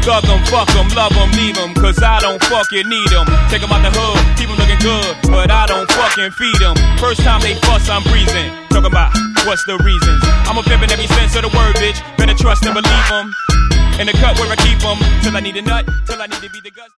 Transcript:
Thug 'em, fuck 'em, love 'em, leave 'em, cause I don't fucking need 'em. Take 'em out the hood, keep 'em looking good, but I don't fucking feed 'em. First time they fuss, I'm breezing. Talking about what's the reasons. I'm a pimp in every sense of the word, bitch. Better trust and believe 'em. In the cut where I keep 'em, till I need a nut, till I need to be the guts.